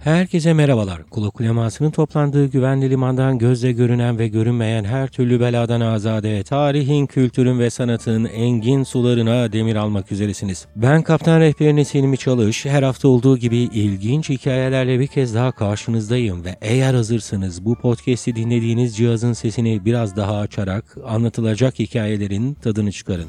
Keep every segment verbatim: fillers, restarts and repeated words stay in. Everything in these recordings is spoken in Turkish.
Herkese merhabalar. Kulak ulemasının toplandığı güvenli limandan gözle görünen ve görünmeyen her türlü beladan azade, tarihin, kültürün ve sanatın engin sularına demir almak üzeresiniz. Ben Kaptan Rehberiniz Hilmi Çalış. Her hafta olduğu gibi ilginç hikayelerle bir kez daha karşınızdayım ve eğer hazırsanız bu podcast'i dinlediğiniz cihazın sesini biraz daha açarak anlatılacak hikayelerin tadını çıkarın.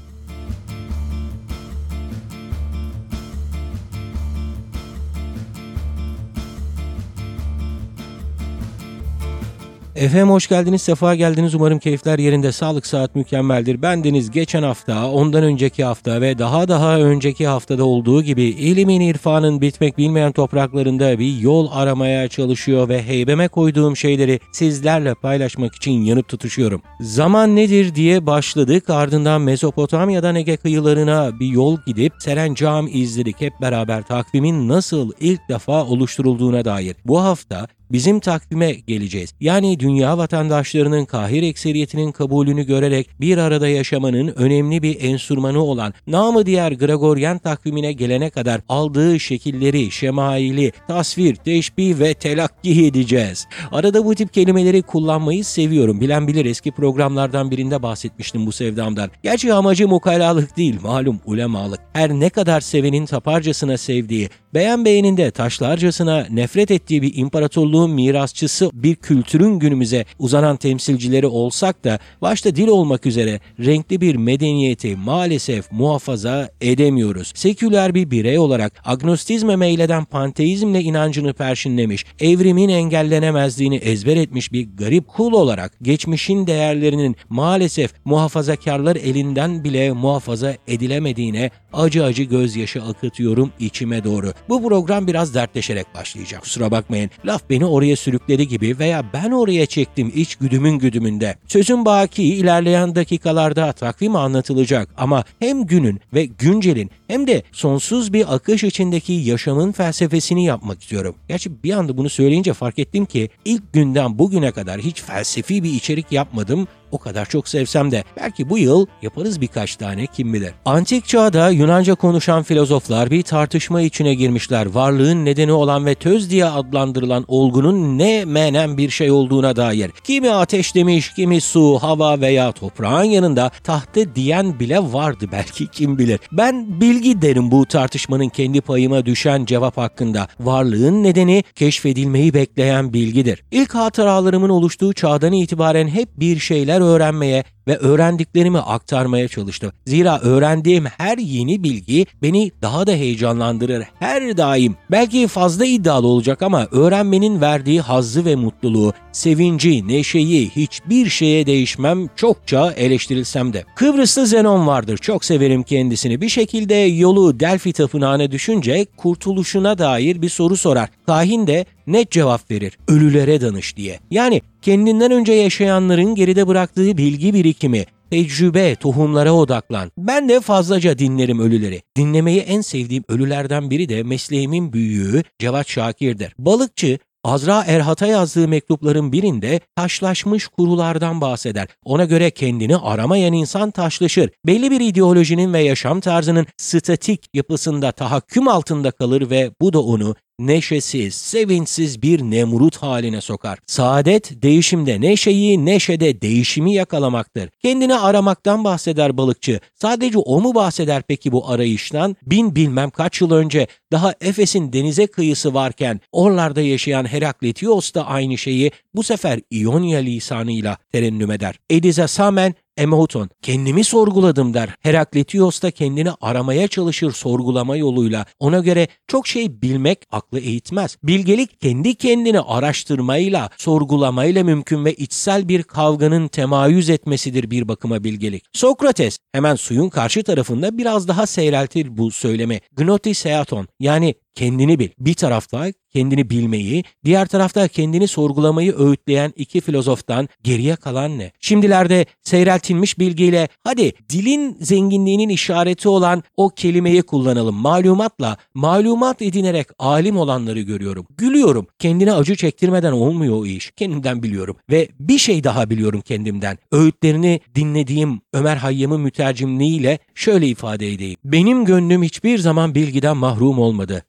Efendim hoş geldiniz, sefa geldiniz. Umarım keyifler yerinde, sağlık saat mükemmeldir. Bendeniz geçen hafta, ondan önceki hafta ve daha daha önceki haftada olduğu gibi ilimin, irfanın bitmek bilmeyen topraklarında bir yol aramaya çalışıyor ve heybeme koyduğum şeyleri sizlerle paylaşmak için yanıp tutuşuyorum. Zaman nedir diye başladık, ardından Mezopotamya'dan Ege kıyılarına bir yol gidip Serencam izledik hep beraber takvimin nasıl ilk defa oluşturulduğuna dair. Bu hafta bizim takvime geleceğiz. Yani dünya vatandaşlarının kahir ekseriyetinin kabulünü görerek bir arada yaşamanın önemli bir enstrümanı olan namı diğer Gregoryen takvimine gelene kadar aldığı şekilleri, şemaili, tasvir, teşbih ve telakki edeceğiz. Arada bu tip kelimeleri kullanmayı seviyorum. Bilen bilir, eski programlardan birinde bahsetmiştim bu sevdamdan. Gerçi amacım ukalalık değil, malum ulemalık. Her ne kadar sevenin taparcasına sevdiği, beğen beğeninde taşlarcasına nefret ettiği bir imparatorluğun mirasçısı bir kültürün günümüze uzanan temsilcileri olsak da başta dil olmak üzere renkli bir medeniyeti maalesef muhafaza edemiyoruz. Seküler bir birey olarak agnostizme meyleden panteizmle inancını perşinlemiş, evrimin engellenemezliğini ezber etmiş bir garip kul olarak geçmişin değerlerinin maalesef muhafazakarlar elinden bile muhafaza edilemediğine acı acı gözyaşı akıtıyorum içime doğru. Bu program biraz dertleşerek başlayacak. Kusura bakmayın. Laf beni oraya sürükledi gibi veya ben oraya çektim iç güdümün güdümünde. Sözün baki ilerleyen dakikalarda takvim anlatılacak ama hem günün ve güncelin hem de sonsuz bir akış içindeki yaşamın felsefesini yapmak istiyorum. Gerçi bir anda bunu söyleyince fark ettim ki ilk günden bugüne kadar hiç felsefi bir içerik yapmadım. O kadar çok sevsem de belki bu yıl yaparız birkaç tane, kim bilir. Antik çağda Yunanca konuşan filozoflar bir tartışma içine girmişler. Varlığın nedeni olan ve töz diye adlandırılan olgunun ne menen bir şey olduğuna dair. Kimi ateş demiş, kimi su, hava veya toprağın yanında tahtı diyen bile vardı belki, kim bilir. Ben bilgi derim bu tartışmanın kendi payıma düşen cevap hakkında. Varlığın nedeni keşfedilmeyi bekleyen bilgidir. İlk hatıralarımın oluştuğu çağdan itibaren hep bir şeyler öğrenmeye ve öğrendiklerimi aktarmaya çalıştım. Zira öğrendiğim her yeni bilgi beni daha da heyecanlandırır her daim. Belki fazla iddialı olacak ama öğrenmenin verdiği hazzı ve mutluluğu, sevinci, neşeyi hiçbir şeye değişmem, çokça eleştirilsem de. Kıbrıslı Zenon vardır, çok severim kendisini. Bir şekilde yolu Delphi Tapınağı'na düşünce kurtuluşuna dair bir soru sorar. Kahin de net cevap verir. Ölülere danış diye. Yani kendinden önce yaşayanların geride bıraktığı bilgi birikimi, tecrübe, tohumlara odaklan. Ben de fazlaca dinlerim ölüleri. Dinlemeyi en sevdiğim ölülerden biri de mesleğimin büyüğü Cevat Şakir'dir. Balıkçı Azra Erhat'a yazdığı mektupların birinde taşlaşmış kurulardan bahseder. Ona göre kendini aramayan insan taşlaşır. Belli bir ideolojinin ve yaşam tarzının statik yapısında tahakküm altında kalır ve bu da onu neşesiz, sevinçsiz bir nemrut haline sokar. Saadet, değişimde neşeyi, neşede değişimi yakalamaktır. Kendini aramaktan bahseder balıkçı. Sadece o mu bahseder peki bu arayıştan? Bin bilmem kaç yıl önce daha Efes'in denize kıyısı varken oralarda yaşayan Herakletios da aynı şeyi bu sefer İonya lisanıyla terennüm eder. Edize Samen Emoton, kendimi sorguladım der. Herakletios da kendini aramaya çalışır sorgulama yoluyla. Ona göre çok şey bilmek aklı eğitmez. Bilgelik kendi kendini araştırmayla, sorgulamayla mümkün ve içsel bir kavganın temayüz etmesidir bir bakıma bilgelik. Sokrates hemen suyun karşı tarafında biraz daha seyreltir bu söylemi. Gnotiseiaton, yani kendini bil. Bir tarafta kendini bilmeyi, diğer tarafta kendini sorgulamayı öğütleyen iki filozoftan geriye kalan ne? Şimdilerde seyreltilmiş bilgiyle hadi dilin zenginliğinin işareti olan o kelimeyi kullanalım. Malumatla, malumat edinerek alim olanları görüyorum. Gülüyorum. Kendine acı çektirmeden olmuyor o iş. Kendimden biliyorum. Ve bir şey daha biliyorum kendimden. Öğütlerini dinlediğim Ömer Hayyam'ın mütercimliğiyle şöyle ifade edeyim. Benim gönlüm hiçbir zaman bilgiden mahrum olmadı.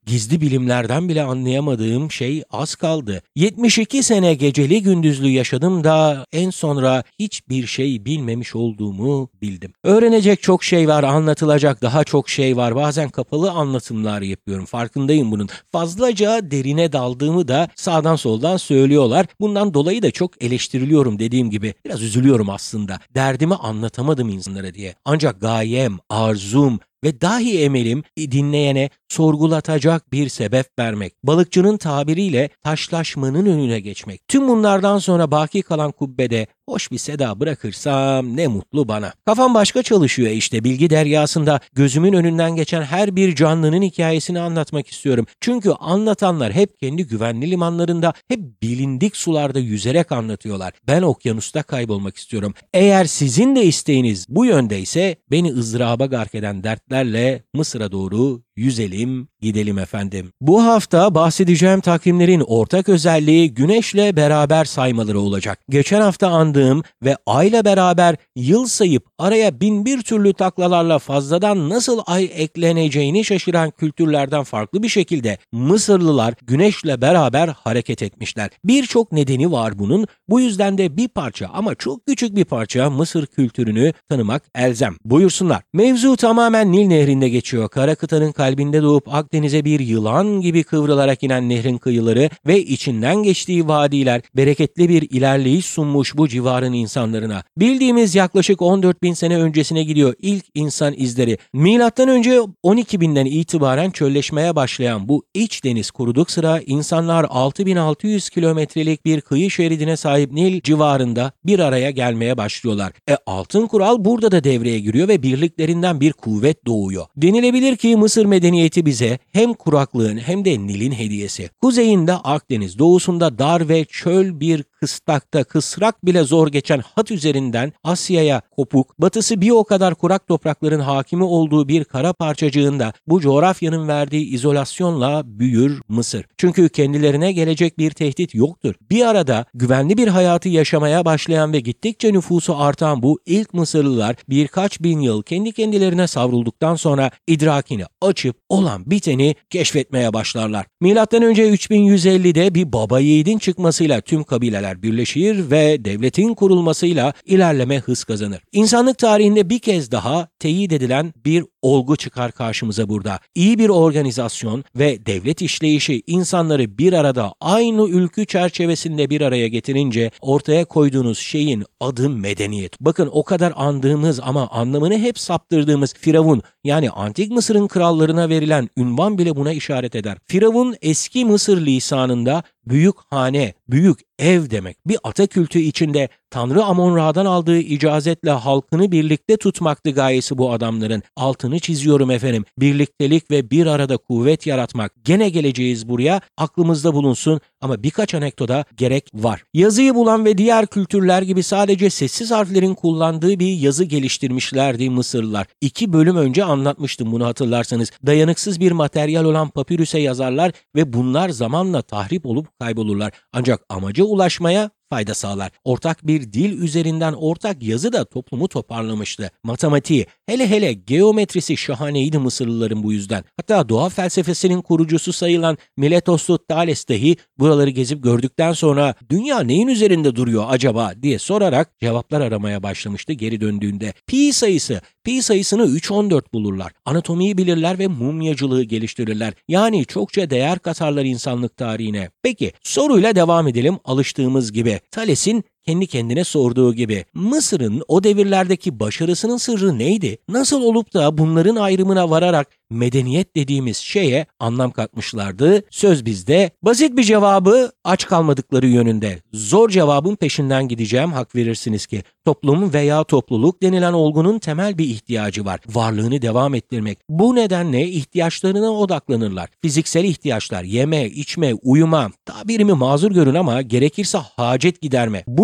Gizli bilimlerden bile anlayamadığım şey az kaldı. yetmiş iki sene geceli gündüzlü yaşadım da en sonra hiçbir şey bilmemiş olduğumu bildim. Öğrenecek çok şey var, anlatılacak daha çok şey var. Bazen kapalı anlatımlar yapıyorum. Farkındayım bunun. Fazlaca derine daldığımı da sağdan soldan söylüyorlar. Bundan dolayı da çok eleştiriliyorum dediğim gibi. Biraz üzülüyorum aslında. Derdimi anlatamadım insanlara diye. Ancak gayem, arzum ve dahi emelim dinleyene sorgulatacak bir sebep vermek. Balıkçının tabiriyle taşlaşmanın önüne geçmek. Tüm bunlardan sonra baki kalan kubbede hoş bir seda bırakırsam ne mutlu bana. Kafam başka çalışıyor işte. Bilgi deryasında gözümün önünden geçen her bir canlının hikayesini anlatmak istiyorum. Çünkü anlatanlar hep kendi güvenli limanlarında, hep bilindik sularda yüzerek anlatıyorlar. Ben okyanusta kaybolmak istiyorum. Eğer sizin de isteğiniz bu yöndeyse beni ızdıraba gark eden dertlerle Mısır'a doğru yüzelim, gidelim efendim. Bu hafta bahsedeceğim takvimlerin ortak özelliği güneşle beraber saymaları olacak. Geçen hafta andığım ve ayla beraber yıl sayıp araya bin bir türlü taklalarla fazladan nasıl ay ekleneceğini şaşıran kültürlerden farklı bir şekilde Mısırlılar güneşle beraber hareket etmişler. Birçok nedeni var bunun. Bu yüzden de bir parça ama çok küçük bir parça Mısır kültürünü tanımak elzem. Buyursunlar. Mevzu tamamen Nil Nehri'nde geçiyor. Kara kıtanın kalbinde doğup Akdeniz'e bir yılan gibi kıvrılarak inen nehrin kıyıları ve içinden geçtiği vadiler bereketli bir ilerleyiş sunmuş bu civarın insanlarına. Bildiğimiz yaklaşık on dört bin sene öncesine gidiyor ilk insan izleri. Milattan önce on iki binden itibaren çölleşmeye başlayan bu iç deniz kuruduk sıra insanlar altı bin altı yüz kilometrelik bir kıyı şeridine sahip Nil civarında bir araya gelmeye başlıyorlar. E altın kural burada da devreye giriyor ve birliklerinden bir kuvvet doğuyor. Denilebilir ki Mısır medeniyeti bize hem kuraklığın hem de Nil'in hediyesi. Kuzeyinde Akdeniz, doğusunda dar ve çöl bir kıstakta kısrak bile zor geçen hat üzerinden Asya'ya kopuk, batısı bir o kadar kurak toprakların hakimi olduğu bir kara parçacığında bu coğrafyanın verdiği izolasyonla büyür Mısır. Çünkü kendilerine gelecek bir tehdit yoktur. Bir arada güvenli bir hayatı yaşamaya başlayan ve gittikçe nüfusu artan bu ilk Mısırlılar birkaç bin yıl kendi kendilerine savrulduktan sonra idrakini açıp olan biteni keşfetmeye başlarlar. Milattan önce üç bin yüz ellide bir baba yiğidin çıkmasıyla tüm kabileler birleşir ve devletin kurulmasıyla ilerleme hız kazanır. İnsanlık tarihinde bir kez daha teyit edilen bir olgu çıkar karşımıza burada. İyi bir organizasyon ve devlet işleyişi insanları bir arada aynı ülkü çerçevesinde bir araya getirince ortaya koyduğunuz şeyin adı medeniyet. Bakın o kadar andığımız ama anlamını hep saptırdığımız Firavun yani Antik Mısır'ın krallarına verilen ünvan bile buna işaret eder. Firavun eski Mısır lisanında büyük hane, büyük ev demek. Bir ata kültü içinde Tanrı Amon-Ra'dan aldığı icazetle halkını birlikte tutmaktı gayesi bu adamların. Altını çiziyorum efendim. Birliktelik ve bir arada kuvvet yaratmak. Gene geleceğiz buraya. Aklımızda bulunsun ama birkaç anekdota gerek var. Yazıyı bulan ve diğer kültürler gibi sadece sessiz harflerin kullandığı bir yazı geliştirmişlerdi Mısırlılar. İki bölüm önce anlatmıştım bunu hatırlarsanız. Dayanıksız bir materyal olan papirüse yazarlar ve bunlar zamanla tahrip olup kaybolurlar. Ancak amaca ulaşmaya fayda sağlar. Ortak bir dil üzerinden ortak yazı da toplumu toparlamıştı. Matematiği, hele hele geometrisi şahaneydi Mısırlıların bu yüzden. Hatta doğa felsefesinin kurucusu sayılan Miletoslu Thales dahi buraları gezip gördükten sonra dünya neyin üzerinde duruyor acaba diye sorarak cevaplar aramaya başlamıştı geri döndüğünde. Pi sayısı, pi sayısını üç on dört bulurlar. Anatomiyi bilirler ve mumyacılığı geliştirirler. Yani çokça değer katarlar insanlık tarihine. Peki soruyla devam edelim alıştığımız gibi. Thales'in kendi kendine sorduğu gibi Mısır'ın o devirlerdeki başarısının sırrı neydi? Nasıl olup da bunların ayrımına vararak medeniyet dediğimiz şeye anlam katmışlardı? Söz bizde. Basit bir cevabı aç kalmadıkları yönünde. Zor cevabın peşinden gideceğim, hak verirsiniz ki. Toplum veya topluluk denilen olgunun temel bir ihtiyacı var. Varlığını devam ettirmek. Bu nedenle ihtiyaçlarına odaklanırlar. Fiziksel ihtiyaçlar, yeme, içme, uyuma, tabirimi mazur görün ama gerekirse hacet giderme. Bu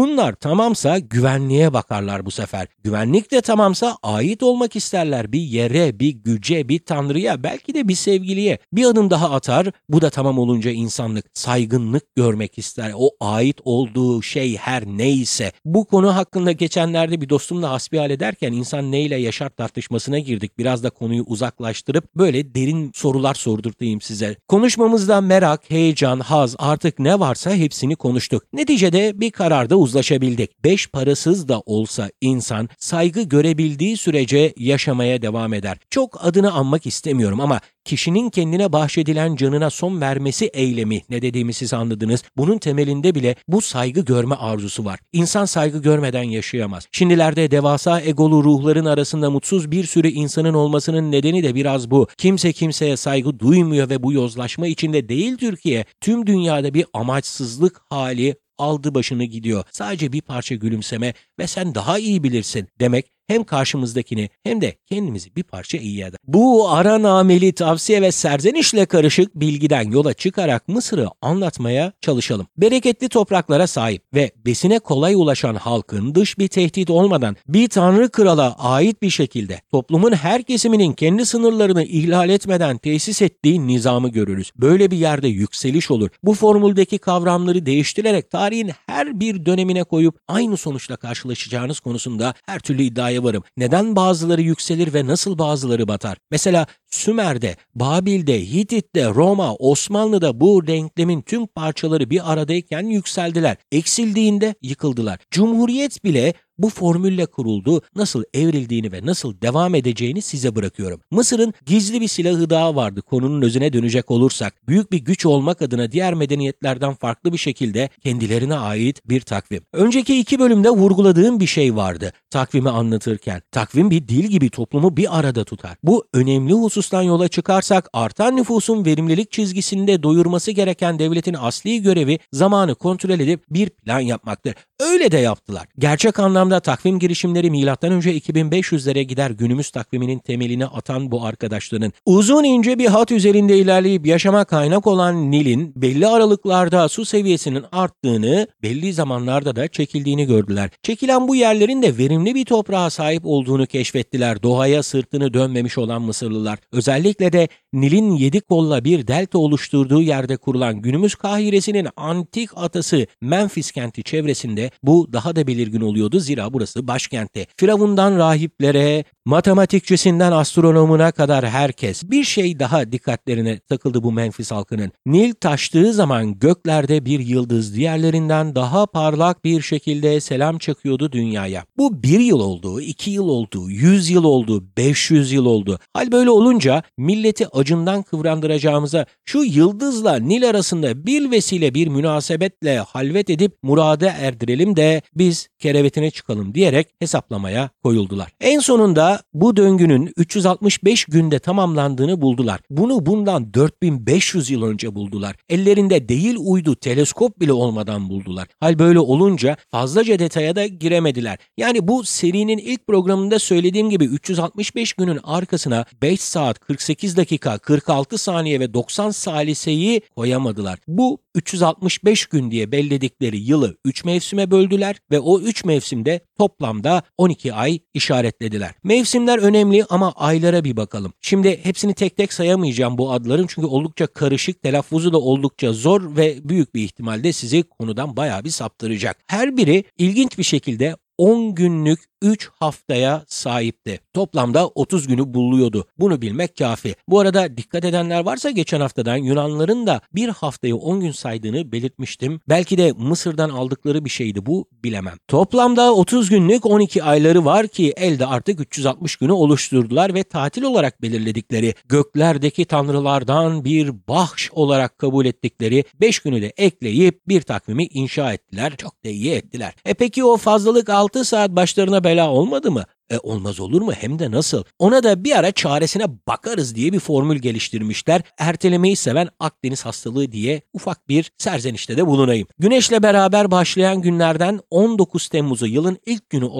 Bunlar tamamsa güvenliğe bakarlar bu sefer. Güvenlik de tamamsa ait olmak isterler bir yere, bir güce, bir tanrıya, belki de bir sevgiliye. Bir adım daha atar, bu da tamam olunca insanlık, saygınlık görmek ister. O ait olduğu şey her neyse. Bu konu hakkında geçenlerde bir dostumla hasbihal ederken insan neyle yaşar tartışmasına girdik. Biraz da konuyu uzaklaştırıp böyle derin sorular sordurtayım size. Konuşmamızda merak, heyecan, haz, artık ne varsa hepsini konuştuk. Neticede bir kararda uzlaşabildik. Beş parasız da olsa insan saygı görebildiği sürece yaşamaya devam eder. Çok adını anmak istemiyorum ama kişinin kendine bahşedilen canına son vermesi eylemi, ne dediğimi siz anladınız. Bunun temelinde bile bu saygı görme arzusu var. İnsan saygı görmeden yaşayamaz. Şimdilerde devasa egolu ruhların arasında mutsuz bir sürü insanın olmasının nedeni de biraz bu. Kimse kimseye saygı duymuyor ve bu yozlaşma içinde değil Türkiye. Tüm dünyada bir amaçsızlık hali aldı başını gidiyor. Sadece bir parça gülümseme ve sen daha iyi bilirsin demek hem karşımızdakini hem de kendimizi bir parça iyi eder. Bu aranameli tavsiye ve serzenişle karışık bilgiden yola çıkarak Mısır'ı anlatmaya çalışalım. Bereketli topraklara sahip ve besine kolay ulaşan halkın dış bir tehdit olmadan bir tanrı krala ait bir şekilde toplumun her kesiminin kendi sınırlarını ihlal etmeden tesis ettiği nizamı görürüz. Böyle bir yerde yükseliş olur. Bu formüldeki kavramları değiştirerek tarihin her bir dönemine koyup aynı sonuçla karşılaşacağınız konusunda her türlü iddiaya varım. Neden bazıları yükselir ve nasıl bazıları batar? Mesela Sümer'de, Babil'de, Hitit'te, Roma, Osmanlı'da bu denklemin tüm parçaları bir aradayken yükseldiler. Eksildiğinde yıkıldılar. Cumhuriyet bile bu formülle kuruldu. Nasıl evrildiğini ve nasıl devam edeceğini size bırakıyorum. Mısır'ın gizli bir silahı daha vardı. Konunun özüne dönecek olursak, büyük bir güç olmak adına diğer medeniyetlerden farklı bir şekilde kendilerine ait bir takvim. Önceki iki bölümde vurguladığım bir şey vardı takvimi anlatırken. Takvim bir dil gibi toplumu bir arada tutar. Bu önemli husustan yola çıkarsak artan nüfusun verimlilik çizgisinde doyurması gereken devletin asli görevi zamanı kontrol edip bir plan yapmaktır. Öyle de yaptılar. Gerçek anlamda takvim girişimleri milattan önce iki bin beş yüzlere gider günümüz takviminin temelini atan bu arkadaşların uzun ince bir hat üzerinde ilerleyip yaşama kaynak olan Nil'in belli aralıklarda su seviyesinin arttığını, belli zamanlarda da çekildiğini gördüler. Çekilen bu yerlerin de verimli bir toprağa sahip olduğunu keşfettiler. Doğaya sırtını dönmemiş olan Mısırlılar. Özellikle de Nil'in yedi kolla bir delta oluşturduğu yerde kurulan günümüz Kahire'sinin antik atası Memphis kenti çevresinde bu daha da belirgin oluyordu. Zira burası başkentti. Firavundan rahiplere, matematikçisinden astronomuna kadar herkes. Bir şey daha dikkatlerine takıldı bu Memphis halkının. Nil taştığı zaman göklerde bir yıldız diğerlerinden daha parlak bir şekilde selam çakıyordu dünyaya. Bu bir yıl oldu, iki yıl oldu, yüz yıl oldu, beş yüz yıl oldu. Hal böyle olunca milleti acından kıvrandıracağımıza şu yıldızla Nil arasında bir vesile bir münasebetle halvet edip murada erdirelim de biz kerevetine çıkalım diyerek hesaplamaya koyuldular. En sonunda bu döngünün üç yüz altmış beş günde tamamlandığını buldular. Bunu bundan dört bin beş yüz yıl önce buldular. Ellerinde değil uydu teleskop bile olmadan buldular. Hal böyle olunca fazlaca detaya da giremediler. Yani bu serinin ilk programında söylediğim gibi üç yüz altmış beş günün arkasına beş saat kırk sekiz dakika kırk altı saniye ve doksan saliseyi koyamadılar. Bu üç yüz altmış beş gün diye belledikleri yılı üç mevsime böldüler ve o üç mevsimde toplamda on iki ay işaretlediler. Mevsimler önemli ama aylara bir bakalım. Şimdi hepsini tek tek sayamayacağım bu adların çünkü oldukça karışık, telaffuzu da oldukça zor ve büyük bir ihtimalle sizi konudan bayağı bir saptıracak. Her biri ilginç bir şekilde on günlük üç haftaya sahipti. Toplamda otuz günü buluyordu. Bunu bilmek kafi. Bu arada dikkat edenler varsa geçen haftadan Yunanların da bir haftayı on gün saydığını belirtmiştim. Belki de Mısır'dan aldıkları bir şeydi bu, bilemem. Toplamda otuz günlük on iki ayları var ki elde artık üç yüz altmış günü oluşturdular ve tatil olarak belirledikleri göklerdeki tanrılardan bir bahş olarak kabul ettikleri beş günü de ekleyip bir takvimi inşa ettiler. Çok da iyi ettiler. E peki o fazlalık altı saat başlarına bela olmadı mı? E olmaz olur mu? Hem de nasıl? Ona da bir ara çaresine bakarız diye bir formül geliştirmişler. Ertelemeyi seven Akdeniz hastalığı diye ufak bir serzenişte de bulunayım. Güneşle beraber başlayan günlerden on dokuz Temmuz'u yılın ilk günü olarak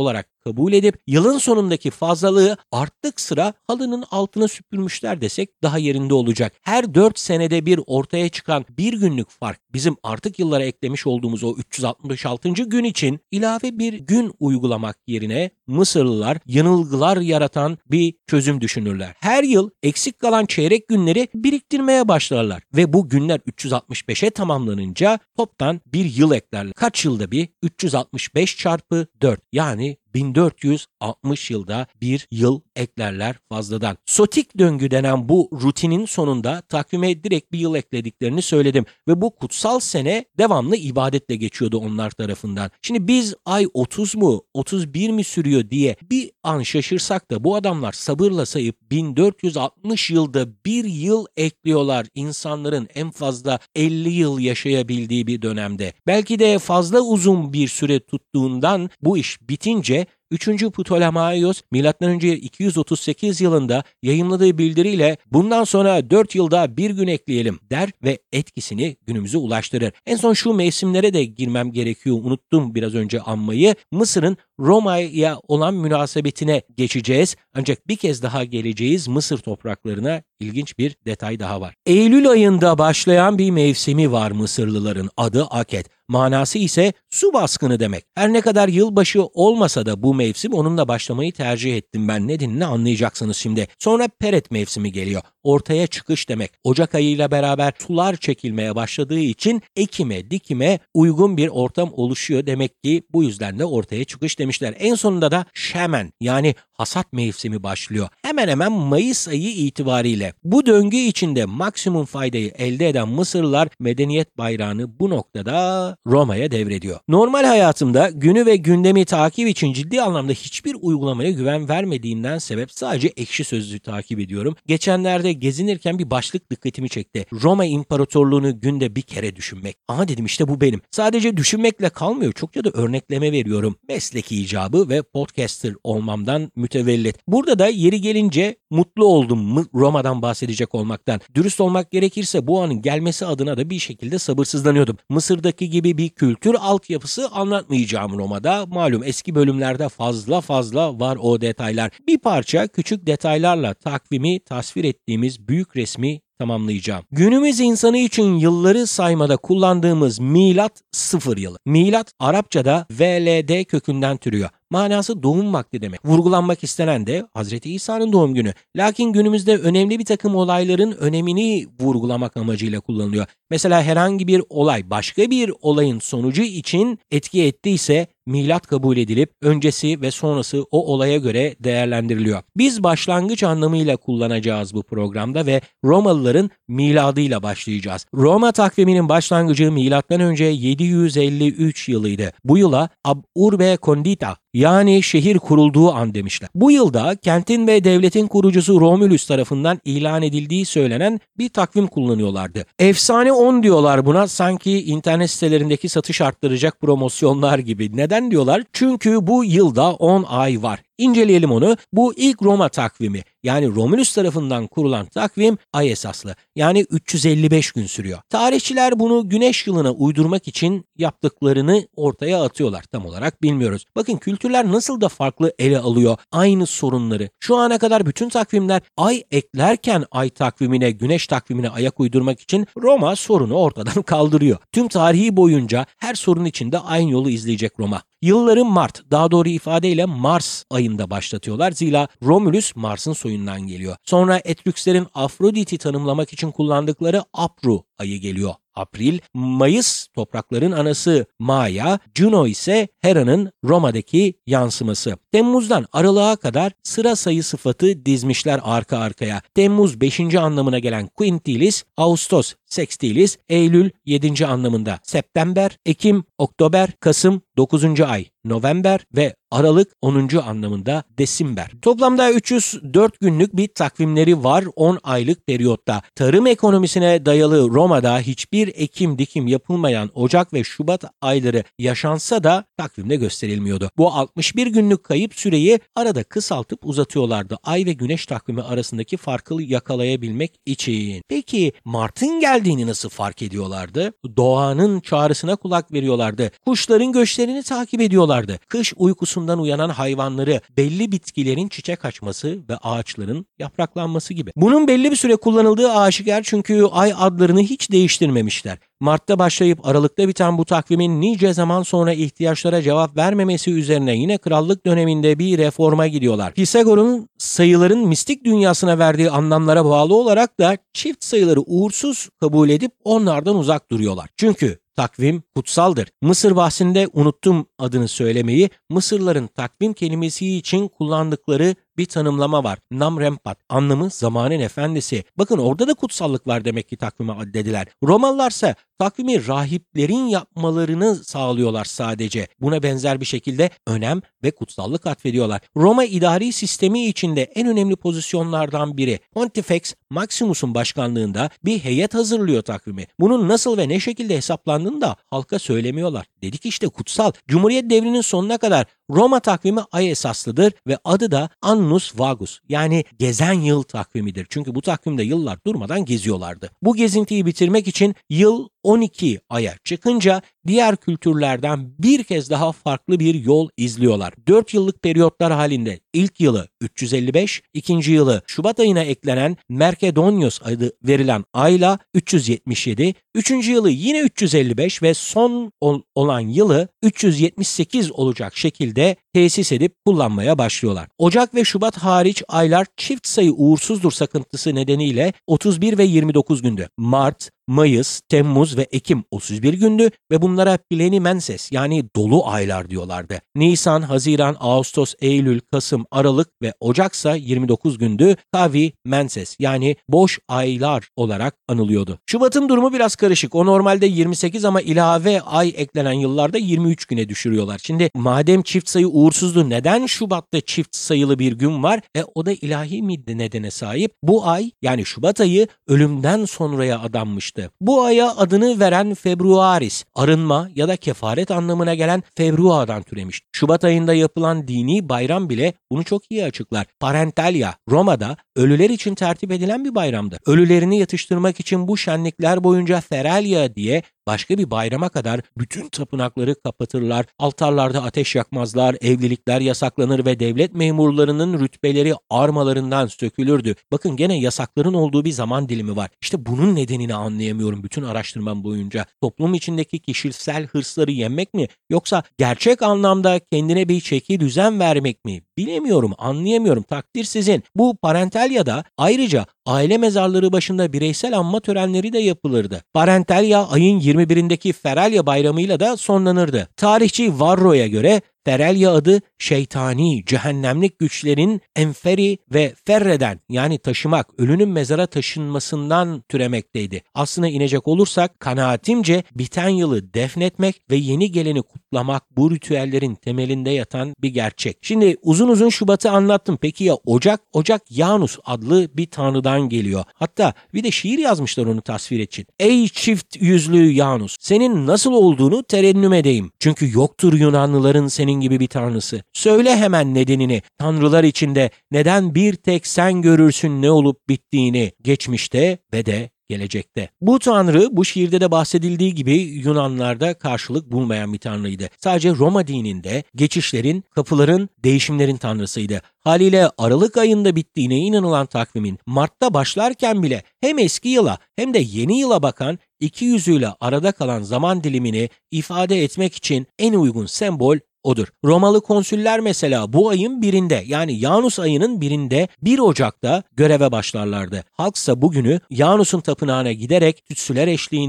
kabul edip yılın sonundaki fazlalığı artık sıra halının altına süpürmüşler desek daha yerinde olacak. Her dört senede bir ortaya çıkan bir günlük fark bizim artık yıllara eklemiş olduğumuz o üç yüz altmış altıncı gün için ilave bir gün uygulamak yerine Mısırlılar yanılgılar yaratan bir çözüm düşünürler. Her yıl eksik kalan çeyrek günleri biriktirmeye başlarlar ve bu günler üç yüz altmış beşe tamamlanınca toptan bir yıl eklerler. Kaç yılda bir? üç yüz altmış beş çarpı dört yani bin dört yüz altmış yılda bir yıl eklerler fazladan. Sotik döngü denen bu rutinin sonunda takvime direkt bir yıl eklediklerini söyledim ve bu kutsal sene devamlı ibadetle geçiyordu onlar tarafından. Şimdi biz ay otuz mu otuz bir mi sürüyor diye bir an şaşırsak da bu adamlar sabırla sayıp bin dört yüz altmış yılda bir yıl ekliyorlar insanların en fazla elli yıl yaşayabildiği bir dönemde. Belki de fazla uzun bir süre tuttuğundan bu iş bitince üçüncü Ptolemaios milattan önce iki yüz otuz sekiz yılında yayımladığı bildiriyle bundan sonra dört yılda bir gün ekleyelim der ve etkisini günümüze ulaştırır. En son şu mevsimlere de girmem gerekiyor. Unuttum biraz önce anmayı. Mısır'ın Roma'ya olan münasebetine geçeceğiz. Ancak bir kez daha geleceğiz Mısır topraklarına. İlginç bir detay daha var. Eylül ayında başlayan bir mevsimi var Mısırlıların, adı Aket. Manası ise su baskını demek. Her ne kadar yılbaşı olmasa da bu mevsim onunla başlamayı tercih ettim ben. Nedenini anlayacaksınız şimdi. Sonra Peret mevsimi geliyor. Ortaya çıkış demek. Ocak ayıyla beraber sular çekilmeye başladığı için ekime, dikime uygun bir ortam oluşuyor. Demek ki bu yüzden de ortaya çıkış demişler. En sonunda da Şemen yani hasat mevsimi başlıyor. Hemen hemen Mayıs ayı itibariyle. Bu döngü içinde maksimum faydayı elde eden Mısırlılar medeniyet bayrağını bu noktada Roma'ya devrediyor. Normal hayatımda günü ve gündemi takip için ciddi anlamda hiçbir uygulamaya güven vermediğimden sebep sadece Ekşi Sözlüğü takip ediyorum. Geçenlerde gezinirken bir başlık dikkatimi çekti. Roma İmparatorluğunu günde bir kere düşünmek. Aha dedim işte bu benim. Sadece düşünmekle kalmıyor. Çokça da örnekleme veriyorum. Mesleki icabı ve podcaster olmamdan mütevellit. Burada da yeri gelince mutlu oldum Roma'dan bahsedecek olmaktan. Dürüst olmak gerekirse bu anın gelmesi adına da bir şekilde sabırsızlanıyordum. Mısır'daki gibi bir kültür altyapısı anlatmayacağım Roma'da. Malum eski bölümlerde fazla fazla var o detaylar. Bir parça küçük detaylarla takvimi tasvir ettiğimiz büyük resmi tamamlayacağım. Günümüz insanı için yılları saymada kullandığımız milat sıfır yılı. Milat Arapçada V L D kökünden türüyor. Manası doğum vakti demek. Vurgulanmak istenen de Hazreti İsa'nın doğum günü. Lakin günümüzde önemli bir takım olayların önemini vurgulamak amacıyla kullanılıyor. Mesela herhangi bir olay başka bir olayın sonucu için etki ettiyse milat kabul edilip öncesi ve sonrası o olaya göre değerlendiriliyor. Biz başlangıç anlamıyla kullanacağız bu programda ve Romalıların miladıyla başlayacağız. Roma takviminin başlangıcı milattan önce yedi yüz elli üç yılıydı. Bu yıla Ab Urbe Condita yani şehir kurulduğu an demişler. Bu yılda kentin ve devletin kurucusu Romulus tarafından ilan edildiği söylenen bir takvim kullanıyorlardı. Efsane on diyorlar buna, sanki internet sitelerindeki satış arttıracak promosyonlar gibi. Neden diyorlar? Çünkü bu yılda on ay var. İnceleyelim onu. Bu ilk Roma takvimi yani Romulus tarafından kurulan takvim ay esaslı yani üç yüz elli beş gün sürüyor. Tarihçiler bunu güneş yılına uydurmak için yaptıklarını ortaya atıyorlar. Tam olarak bilmiyoruz. Bakın kültürler nasıl da farklı ele alıyor aynı sorunları. Şu ana kadar bütün takvimler ay eklerken ay takvimine, güneş takvimine ayak uydurmak için Roma sorunu ortadan kaldırıyor. Tüm tarihi boyunca her sorun içinde aynı yolu izleyecek Roma. Yılları Mart, daha doğru ifadeyle Mars ayında başlatıyorlar. Zira Romulus Mars'ın soyundan geliyor. Sonra Etrükslerin Afrodit'i tanımlamak için kullandıkları Apru ayı geliyor. April, Mayıs toprakların anası Maya, Juno ise Hera'nın Roma'daki yansıması. Temmuz'dan Aralık'a kadar sıra sayı sıfatı dizmişler arka arkaya. Temmuz beşinci anlamına gelen Quintilis, Ağustos Sextilis, Eylül yedinci anlamında. September, Ekim, Oktober, Kasım dokuzuncu ay, November ve Aralık onuncu anlamında Desimber. Toplamda üç yüz dört günlük bir takvimleri var on aylık periyotta. Tarım ekonomisine dayalı Roma Roma'da hiçbir ekim dikim yapılmayan Ocak ve Şubat ayları yaşansa da takvimde gösterilmiyordu. Bu altmış bir günlük kayıp süreyi arada kısaltıp uzatıyorlardı. Ay ve güneş takvimi arasındaki farkı yakalayabilmek için. Peki Mart'ın geldiğini nasıl fark ediyorlardı? Doğanın çağrısına kulak veriyorlardı. Kuşların göçlerini takip ediyorlardı. Kış uykusundan uyanan hayvanları, belli bitkilerin çiçek açması ve ağaçların yapraklanması gibi. Bunun belli bir süre kullanıldığı aşikar çünkü ay adlarını hiç değiştirmemişler. Mart'ta başlayıp Aralık'ta biten bu takvimin nice zaman sonra ihtiyaçlara cevap vermemesi üzerine yine krallık döneminde bir reforma gidiyorlar. Pisagor'un sayıların mistik dünyasına verdiği anlamlara bağlı olarak da çift sayıları uğursuz kabul edip onlardan uzak duruyorlar. Çünkü takvim kutsaldır. Mısır bahsinde unuttum adını söylemeyi, Mısırların takvim kelimesi için kullandıkları bir tanımlama var. Namrempat, anlamı zamanın efendisi. Bakın orada da kutsallık var demek ki takvime addediler. Romalılarsa takvimi rahiplerin yapmalarını sağlıyorlar sadece. Buna benzer bir şekilde önem ve kutsallık atfediyorlar. Roma idari sistemi içinde en önemli pozisyonlardan biri. Pontifex Maximus'un başkanlığında bir heyet hazırlıyor takvimi. Bunun nasıl ve ne şekilde hesaplandığını da halka söylemiyorlar. Dedik işte kutsal. Cumhuriyet devrinin sonuna kadar Roma takvimi ay esaslıdır ve adı da Annus Vagus yani gezen yıl takvimidir. Çünkü bu takvimde yıllar durmadan geziyorlardı. Bu gezintiyi bitirmek için yıl on iki aya çıkınca diğer kültürlerden bir kez daha farklı bir yol izliyorlar. dört yıllık periyotlar halinde ilk yılı üç yüz elli beş, ikinci yılı Şubat ayına eklenen Mercedonios adı verilen ayla üç yüz yetmiş yedi, üçüncü yılı yine üç yüz elli beş ve son ol- olan yılı üç yüz yetmiş sekiz olacak şekilde tesis edip kullanmaya başlıyorlar. Ocak ve Şubat hariç aylar çift sayı uğursuzdur sakıntısı nedeniyle otuz bir ve yirmi dokuz gündü. Mart, Mayıs, Temmuz ve Ekim otuz bir gündü ve bunlara plenimenses yani dolu aylar diyorlardı. Nisan, Haziran, Ağustos, Eylül, Kasım, Aralık ve Ocaksa yirmi dokuz gündü. Kavi menses yani boş aylar olarak anılıyordu. Şubat'ın durumu biraz karışık. O normalde yirmi sekiz ama ilave ay eklenen yıllarda yirmi üç güne düşürüyorlar. Şimdi madem çift sayı uğursuzdu neden Şubat'ta çift sayılı bir gün var? E o da ilahi bir nedene sahip. Bu ay yani Şubat ayı ölümden sonraya adanmıştı. Bu aya adını veren Februaris, arınma ya da kefaret anlamına gelen Februa'dan türemiş. Şubat ayında yapılan dini bayram bile bunu çok iyi açıklar. Parentalia, Roma'da ölüler için tertip edilen bir bayramdır. Ölülerini yatıştırmak için bu şenlikler boyunca Feralia diye başka bir bayrama kadar bütün tapınakları kapatırlar, altarlarda ateş yakmazlar, evlilikler yasaklanır ve devlet memurlarının rütbeleri armalarından sökülürdü. Bakın gene yasakların olduğu bir zaman dilimi var. İşte bunun nedenini anlayamıyorum bütün araştırmam boyunca. Toplum içindeki kişisel hırsları yenmek mi yoksa gerçek anlamda kendine bir çeki düzen vermek mi? Bilemiyorum, anlayamıyorum. Takdir sizin. Bu Parentalia'da ayrıca aile mezarları başında bireysel anma törenleri de yapılırdı. Parentalia ayın yirmi birindeki Feralia bayramıyla da sonlanırdı. Tarihçi Varro'ya göre Feralia adı şeytani, cehennemlik güçlerin enferi ve ferreden yani taşımak, ölünün mezara taşınmasından türemekteydi. Aslına inecek olursak kanaatimce biten yılı defnetmek ve yeni geleni kutlamak bu ritüellerin temelinde yatan bir gerçek. Şimdi uzun uzun Şubat'ı anlattım. Peki ya Ocak? Ocak Janus adlı bir tanrıdan geliyor. Hatta bir de şiir yazmışlar onu tasvir için. Ey çift yüzlü Janus, senin nasıl olduğunu terennüm edeyim. Çünkü yoktur Yunanlıların senin gibi bir tanrısı. Söyle hemen nedenini. Tanrılar içinde neden bir tek sen görürsün ne olup bittiğini geçmişte ve de gelecekte. Bu tanrı bu şiirde de bahsedildiği gibi Yunanlarda karşılık bulmayan bir tanrıydı. Sadece Roma dininde geçişlerin, kapıların, değişimlerin tanrısıydı. Haliyle Aralık ayında bittiğine inanılan takvimin Mart'ta başlarken bile hem eski yıla hem de yeni yıla bakan iki yüzüyle arada kalan zaman dilimini ifade etmek için en uygun sembol odur. Romalı konsüller mesela bu ayın birinde yani Janus ayının birinde bir Ocak'ta göreve başlarlardı. Halksa bugünü Janus'un tapınağına giderek tütsüler eşliğinde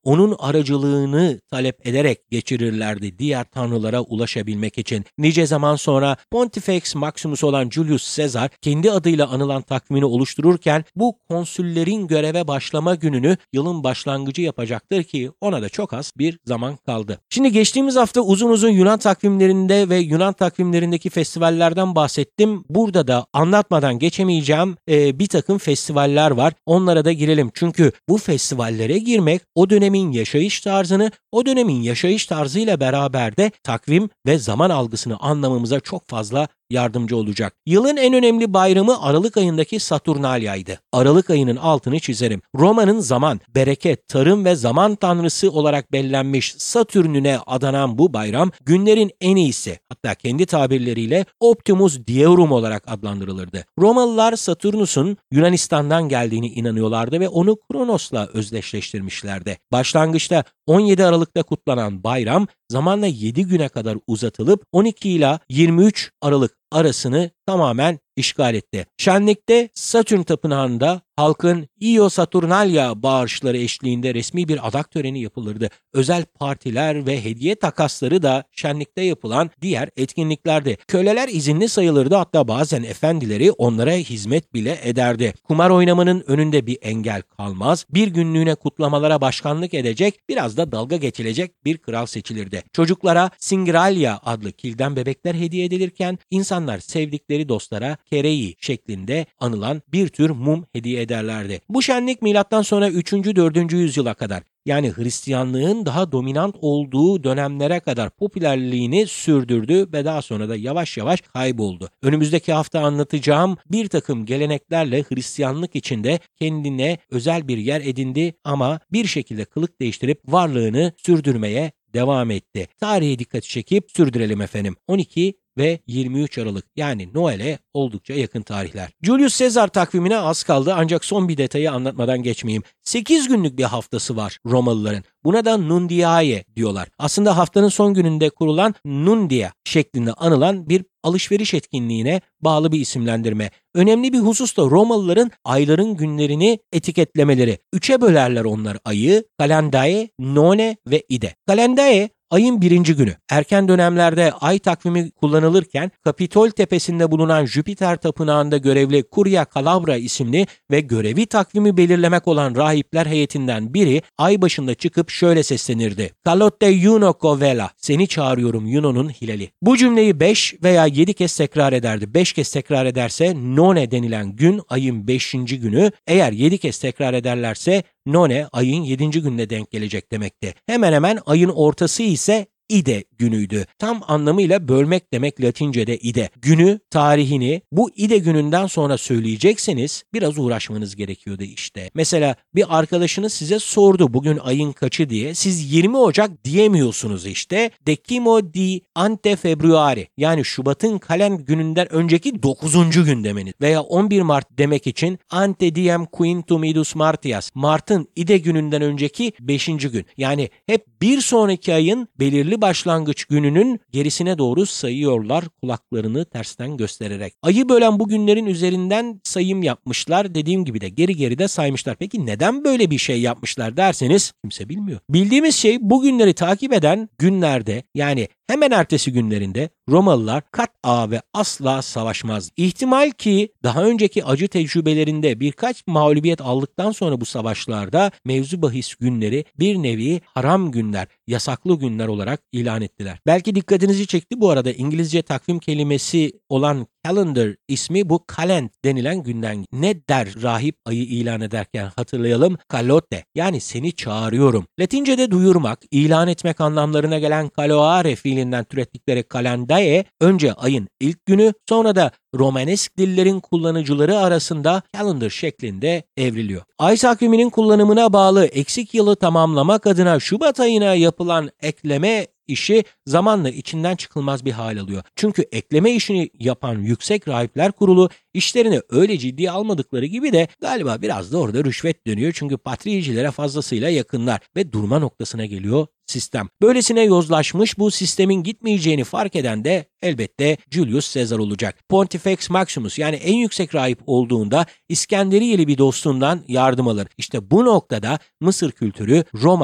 onun aracılığını talep ederek geçirirlerdi diğer tanrılara ulaşabilmek için. Nice zaman sonra Pontifex Maximus olan Julius Caesar kendi adıyla anılan takvimini oluştururken bu konsüllerin göreve başlama gününü yılın başlangıcı yapacaktır ki ona da çok az bir zaman kaldı. Şimdi geçtiğimiz hafta uzun uzun Yunan takvimlerinde ve Yunan takvimlerindeki festivallerden bahsettim. Burada da anlatmadan geçemeyeceğim e, bir takım festivaller var. Onlara da girelim. Çünkü bu festivallere girmek o dönemin yaşayış tarzını, o dönemin yaşayış tarzıyla beraber de takvim ve zaman algısını anlamamıza çok fazla yardımcı olacak. Yılın en önemli bayramı Aralık ayındaki Saturnalia'ydı. Aralık ayının altını çizerim. Roma'nın zaman, bereket, tarım ve zaman tanrısı olarak bellenmiş Satürn'üne adanan bu bayram günlerin en iyisi, hatta kendi tabirleriyle Optimus Diorum olarak adlandırılırdı. Romalılar Saturnus'un Yunanistan'dan geldiğini inanıyorlardı ve onu Kronos'la özdeşleştirmişlerdi. Başlangıçta on yedi Aralık'ta kutlanan bayram zamanla yedi güne kadar uzatılıp on iki ila yirmi üç Aralık arasını tamamen işgal etti. Şenlikte Satürn Tapınağı'nda halkın Io Saturnalia bağırışları eşliğinde resmi bir adak töreni yapılırdı. Özel partiler ve hediye takasları da şenlikte yapılan diğer etkinliklerdi. Köleler izinli sayılırdı, hatta bazen efendileri onlara hizmet bile ederdi. Kumar oynamanın önünde bir engel kalmaz. Bir günlüğüne kutlamalara başkanlık edecek, biraz da dalga geçilecek bir kral seçilirdi. Çocuklara Singralia adlı kilden bebekler hediye edilirken insanlar sevdikleri dostlara kerei şeklinde anılan bir tür mum hediye ederlerdi. Bu şenlik milattan sonra üçüncü dördüncü yüzyıla kadar, yani Hristiyanlığın daha dominant olduğu dönemlere kadar popülerliğini sürdürdü ve daha sonra da yavaş yavaş kayboldu. Önümüzdeki hafta anlatacağım bir takım geleneklerle Hristiyanlık içinde kendine özel bir yer edindi ama bir şekilde kılık değiştirip varlığını sürdürmeye devam etti. Tarihe dikkat çekip sürdürelim efendim. on iki ve yirmi üç Aralık, yani Noel'e oldukça yakın tarihler. Julius Caesar takvimine az kaldı, ancak son bir detayı anlatmadan geçmeyeyim. sekiz günlük bir haftası var Romalıların. Buna da Nundiae diyorlar. Aslında haftanın son gününde kurulan Nundia şeklinde anılan bir alışveriş etkinliğine bağlı bir isimlendirme. Önemli bir husus da Romalıların ayların günlerini etiketlemeleri. Üçe bölerler onlar ayı: Kalendae, None ve Ide. Kalendae ayın birinci günü. Erken dönemlerde ay takvimi kullanılırken Kapitol tepesinde bulunan Jüpiter tapınağında görevli Curia Calabra isimli ve görevi takvimi belirlemek olan rahipler heyetinden biri ay başında çıkıp şöyle seslenirdi: Kalote Juno Kovela, seni çağırıyorum Yuno'nun hilali. Bu cümleyi beş veya yedi kez tekrar ederdi. beş kez tekrar ederse None denilen gün ayın beşinci günü, eğer yedi kez tekrar ederlerse None ayın yedinci gününe denk gelecek demekti. Hemen hemen ayın ortası ise İde günüydü. Tam anlamıyla bölmek demek Latince'de ide. Günü, tarihini bu ide gününden sonra söyleyecekseniz biraz uğraşmanız gerekiyordu işte. Mesela bir arkadaşınız size sordu bugün ayın kaçı diye. Siz yirmi Ocak diyemiyorsunuz işte. Decimo di ante Februari, yani Şubat'ın kalen gününden önceki dokuzuncu gün demeniz. Veya on bir Mart demek için ante diem quintum idus Martias, Mart'ın ide gününden önceki beşinci gün. Yani hep bir sonraki ayın belirli başlangıç gününün gerisine doğru sayıyorlar kulaklarını tersten göstererek. Ayı bölen bu günlerin üzerinden sayım yapmışlar. Dediğim gibi de geri geri de saymışlar. Peki neden böyle bir şey yapmışlar derseniz kimse bilmiyor. Bildiğimiz şey, bu günleri takip eden günlerde, yani hemen ertesi günlerinde Romalılar kat'a ve asla savaşmaz. İhtimal ki daha önceki acı tecrübelerinde birkaç mağlubiyet aldıktan sonra bu savaşlarda mevzu bahis günleri bir nevi haram günler, yasaklı günler olarak ilan ettiler. Belki dikkatinizi çekti bu arada, İngilizce takvim kelimesi olan calendar ismi bu kalend denilen günden. Ne der rahip ayı ilan ederken, hatırlayalım? Kalote, yani seni çağırıyorum. Latince'de duyurmak, ilan etmek anlamlarına gelen kaloare fiilinden türettikleri kalendae, önce ayın ilk günü, sonra da Romanesk dillerin kullanıcıları arasında calendar şeklinde evriliyor. Ay takviminin kullanımına bağlı eksik yılı tamamlamak adına Şubat ayına yapılan ekleme işi zamanla içinden çıkılmaz bir hal alıyor. Çünkü ekleme işini yapan Yüksek Rahipler Kurulu işlerini öyle ciddiye almadıkları gibi de galiba biraz da orada rüşvet dönüyor. Çünkü patriyecilere fazlasıyla yakınlar ve durma noktasına geliyor sistem. Böylesine yozlaşmış bu sistemin gitmeyeceğini fark eden de elbette Julius Caesar olacak. Pontifex Maximus, yani en yüksek rahip olduğunda İskenderiyeli bir dostundan yardım alır. İşte bu noktada Mısır kültürü Roma'ya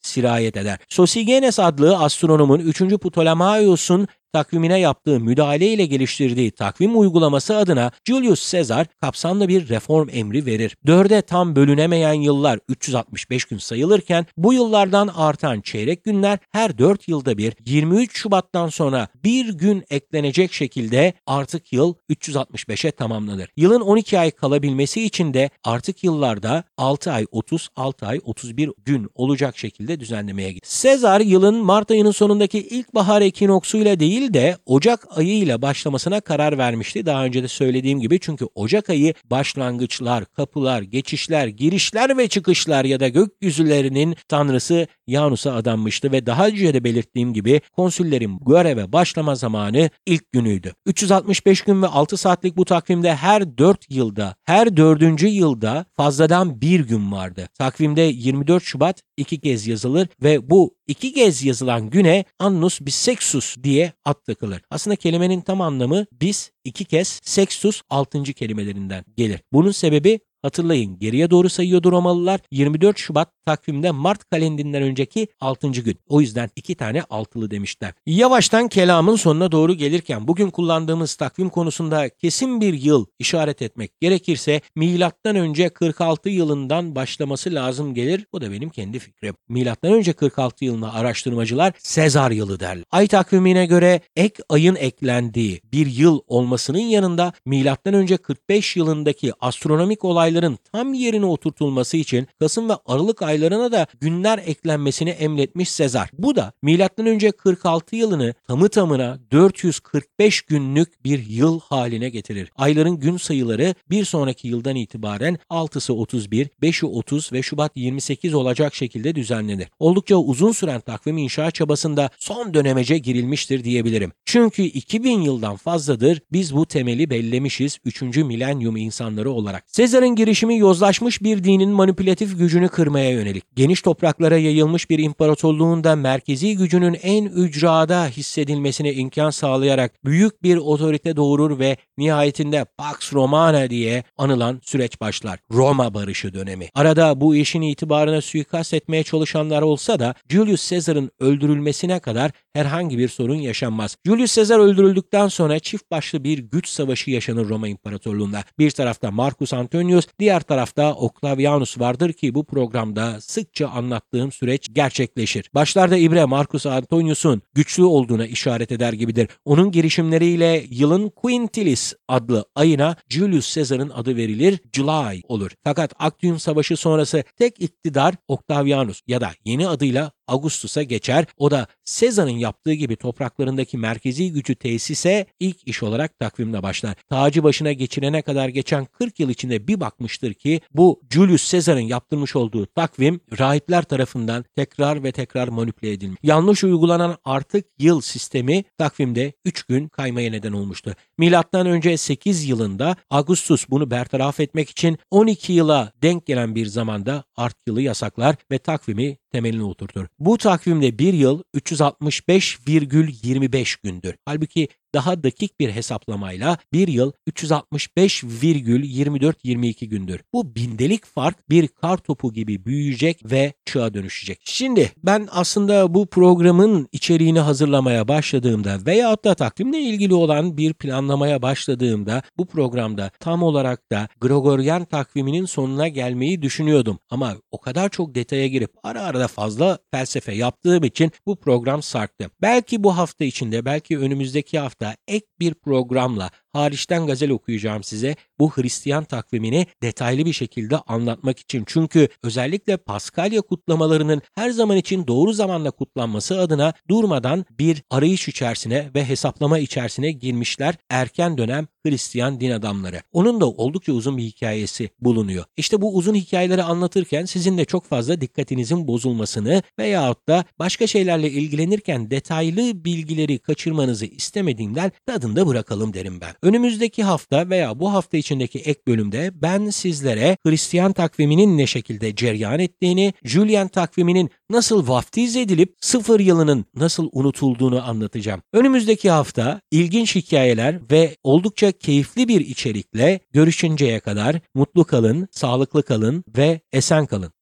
sirayet eder. Sosigenes adlı astronomun üçüncü Ptolemaios'un takvimine yaptığı müdahaleyle geliştirdiği takvim uygulaması adına Julius Caesar kapsamlı bir reform emri verir. Dörde tam bölünemeyen yıllar üç yüz altmış beş gün sayılırken bu yıllardan artan çeyrek günler her dört yılda bir yirmi üç Şubat'tan sonra bir gün eklenecek şekilde artık yıl üç yüz altmış beşe tamamlanır. Yılın on iki ay kalabilmesi için de artık yıllarda altı ay otuz, altı ay otuz bir gün olacak şekilde düzenlemeye gidilir. Caesar yılın Mart ayının sonundaki ilkbahar ekinoksuyla değil de Ocak ayıyla başlamasına karar vermişti. Daha önce de söylediğim gibi, çünkü Ocak ayı başlangıçlar, kapılar, geçişler, girişler ve çıkışlar ya da gökyüzülerinin tanrısı Janus'a adanmıştı ve daha önce de belirttiğim gibi konsüllerin göreve başlama zamanı ilk günüydü. üç yüz altmış beş gün ve altı saatlik bu takvimde her dört yılda, her dördüncü yılda fazladan bir gün vardı. Takvimde yirmi dört Şubat iki kez yazılır ve bu iki kez yazılan güne Annus Bissextus diye ad takılır. Aslında kelimenin tam anlamı bis iki kez, sextus altıncı kelimelerinden gelir. Bunun sebebi, hatırlayın, geriye doğru sayıyordu Romalılar. yirmi dört Şubat takvimde Mart kalenderinden önceki altıncı gün. O yüzden iki tane altılı demişler. Yavaştan kelamın sonuna doğru gelirken bugün kullandığımız takvim konusunda kesin bir yıl işaret etmek gerekirse milattan önce kırk altı yılından başlaması lazım gelir. Bu da benim kendi fikrim. Milattan önce kırk altı yılına araştırmacılar Sezar yılı derler. Ay takvimine göre ek ayın eklendiği bir yıl olmasının yanında milattan önce kırk beş yılındaki astronomik olayların tam yerine oturtulması için Kasım ve Aralık aylarına da günler eklenmesini emretmiş Sezar. Bu da milattan önce kırk altı yılını tamı tamına dört yüz kırk beş günlük bir yıl haline getirir. Ayların gün sayıları bir sonraki yıldan itibaren altısı otuz bir, beşi otuz ve Şubat yirmi sekiz olacak şekilde düzenlenir. Oldukça uzun süren takvim inşa çabasında son dönemece girilmiştir diyebilirim. Çünkü iki bin yıldan fazladır biz bu temeli bellemişiz üçüncü milenyum insanları olarak. Sezar'ın girişimi yozlaşmış bir dinin manipülatif gücünü kırmaya yönelik. Geniş topraklara yayılmış bir imparatorluğun da merkezi gücünün en ücrada hissedilmesine imkan sağlayarak büyük bir otorite doğurur ve nihayetinde Pax Romana diye anılan süreç başlar. Roma barışı dönemi. Arada bu işin itibarına suikast etmeye çalışanlar olsa da Julius Caesar'ın öldürülmesine kadar herhangi bir sorun yaşanmaz. Julius Caesar öldürüldükten sonra çift başlı bir güç savaşı yaşanır Roma İmparatorluğu'nda. Bir tarafta Marcus Antonius, diğer tarafta Octavianus vardır ki bu programda sıkça anlattığım süreç gerçekleşir. Başlarda ibre Marcus Antonius'un güçlü olduğuna işaret eder gibidir. Onun girişimleriyle yılın Quintilis adlı ayına Julius Caesar'ın adı verilir, July olur. Fakat Actium Savaşı sonrası tek iktidar Octavianus ya da yeni adıyla Augustus'a geçer. O da Sezar'ın yaptığı gibi topraklarındaki merkezi gücü tesise ilk iş olarak takvimle başlar. Tacı başına geçirene kadar geçen kırk yıl içinde bir bakmıştır ki bu Julius Caesar'ın yaptırmış olduğu takvim rahipler tarafından tekrar ve tekrar manipüle edilmiş. Yanlış uygulanan artık yıl sistemi takvimde üç gün kaymaya neden olmuştu. Milattan önce sekiz yılında Augustus bunu bertaraf etmek için on iki yıla denk gelen bir zamanda art yılı yasaklar ve takvimi temelini oturtur. Bu takvimde bir yıl üç yüz altmış beş virgül yirmi beş gündür. Halbuki daha dakik bir hesaplamayla bir yıl üç yüz altmış beş virgül yirmi dört yirmi iki gündür. Bu bindelik fark bir kar topu gibi büyüyecek ve çığa dönüşecek. Şimdi ben aslında bu programın içeriğini hazırlamaya başladığımda veyahut da takvimle ilgili olan bir planlamaya başladığımda bu programda tam olarak da Gregorian takviminin sonuna gelmeyi düşünüyordum. Ama o kadar çok detaya girip ara ara da fazla felsefe yaptığım için bu program sarktı. Belki bu hafta içinde, belki önümüzdeki hafta ek bir programla hariçten gazel okuyacağım size bu Hristiyan takvimini detaylı bir şekilde anlatmak için. Çünkü özellikle Paskalya kutlamalarının her zaman için doğru zamanla kutlanması adına durmadan bir arayış içerisine ve hesaplama içerisine girmişler erken dönem Hristiyan din adamları. Onun da oldukça uzun bir hikayesi bulunuyor. İşte bu uzun hikayeleri anlatırken sizin de çok fazla dikkatinizin bozulmasını veyahut da başka şeylerle ilgilenirken detaylı bilgileri kaçırmanızı istemediğimden tadında bırakalım derim ben. Önümüzdeki hafta veya bu hafta içindeki ek bölümde ben sizlere Hristiyan takviminin ne şekilde cereyan ettiğini, Julian takviminin nasıl vaftiz edilip sıfır yılının nasıl unutulduğunu anlatacağım. Önümüzdeki hafta ilginç hikayeler ve oldukça keyifli bir içerikle görüşünceye kadar mutlu kalın, sağlıklı kalın ve esen kalın.